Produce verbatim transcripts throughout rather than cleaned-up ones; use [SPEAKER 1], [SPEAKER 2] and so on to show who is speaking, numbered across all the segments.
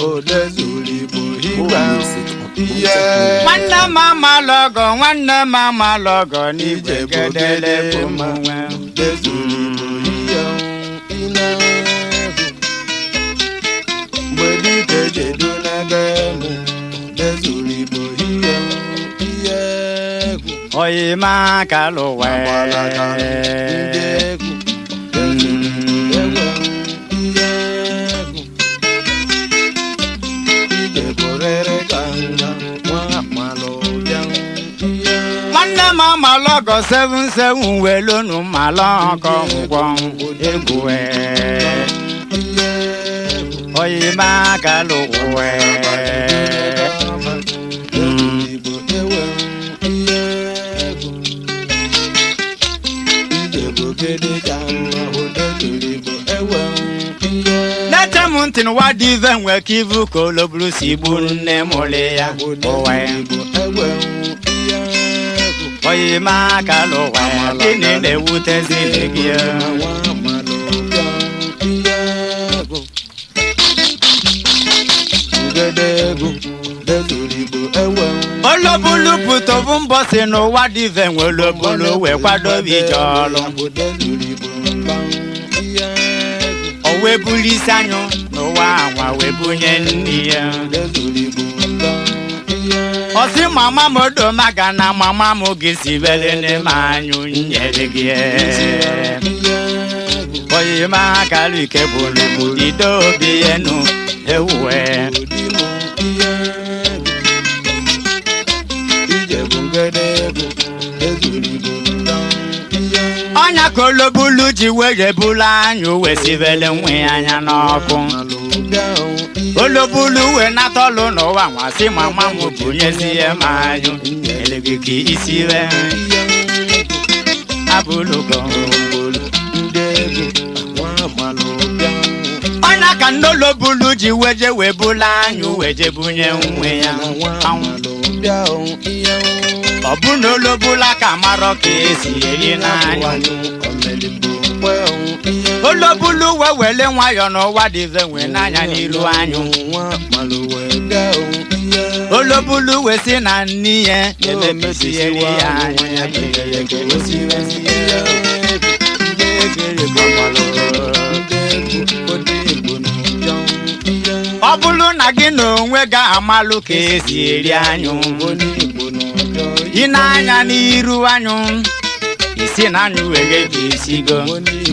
[SPEAKER 1] odezuri bohiba yeah
[SPEAKER 2] Wanna mama logo wanna mama logo ni jegedele kumwe
[SPEAKER 1] odezuri bohiya ina mbedi kejedu na gemu odezuri bohiya yeah
[SPEAKER 2] Oye makalowe Wanna mama logo seven seven welonu maloko ngwon egwe Oye makalowe Nata muntin wadi venwe kivu kolo blusi bunne mole ya owe Oye makalo wa kini le wute zilegia Olobulu puto bumbo se no wadi venwe olobulu we kwado bijolo Owe bulisanyo no wa wa we bunye ndia Osi mama modo magana mama mogisi belene manyu nyeregie Oye makalu ke bolu ido bienu ewe Onya kolobulu ji were bula anyu we sibele nwe anya n'oku Olobulu we natolu no wa nwa si mama mo bunyezi e manyu elegiki isiwe Abulugo Onya kanolobulu ji weje we bula anyu weje bunye nwe ya Obuno lobula kamaro kesi eri n'anya Olobulu wewele nwayo no wadive nwe n'anya n'iru anyu Olobulu wesi na nniye elemesi eri anya Obulu na gị n'onwe ga amalu kesi eri anyu Ina anya n'iru anyu isi na anyu wege isigo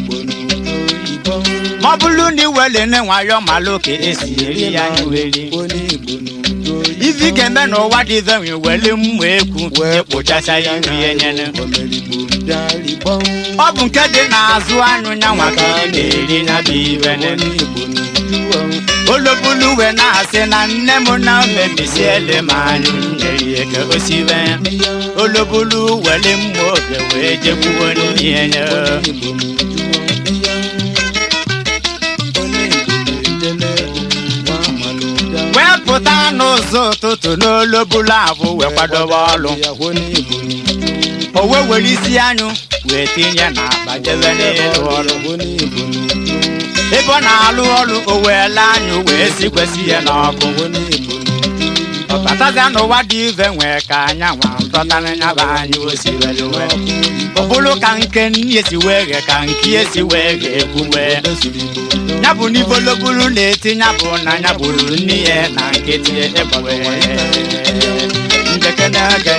[SPEAKER 2] Mabulu ni wele ne nwayo maloke esi eri anyu weri Ivi kembe no wadi venwe wele mweku ekpochasa iri enyene Obu nke dị n'azụ anyu nyanwa ka eri na bivene Olobulu we na ase na nne mo na mbemisi ele manyu nyeri eke osive Olobulu wele mwoke we jekuwo ni enye Wepụta n'ụzọ ụtụtụ n'olobulu abụ we kwadobe ọlụ Owe were isi anyu we tinye na akpa jebe n'elu ọlụ Ebo na alu olu owele anyu we si kwesi ya n'ọkụ Ọbataza n'ụwa dị ive nwe ka anya nwa ntọtara nya bụ anyu osiwele we Obulu ka nke nni esi wege ka nke esi wege ekwuwe Nyabu n'ibolobulu na-eti nyabu na nyabulu nni ya na nkịtị ebuwe Njeke na-ege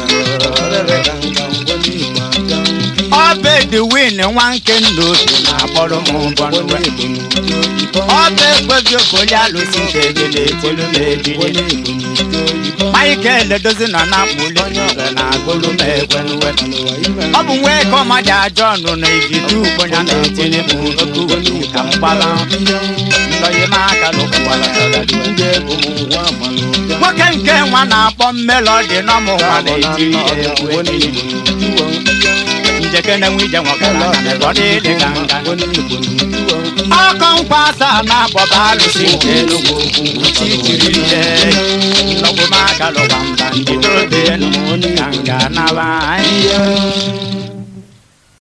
[SPEAKER 2] Obe the win nwa nke n'otu na-akpọrọ m mbọnwe Obe kwezi okoya lusi ntegele etolu mebili Michael edozi nọ na mkpuli nyere na agụlụ m ekwenwe Ọ bụ nwe ka ọmaja ajọ ọnụ na igidu ụbọnya na-etinye m oku ka mgbala Ndọye m aka n'ụkwụwala Nwoke nke nwa na-akpọ mmelọdị n'ọmụ nwa na-etiri egwu Njeke na nwije nwakala na nebodi de ganga Akon kwasa na bobalu sintelu Chikirije Logo makalo wamba Ndito de no ganga na ba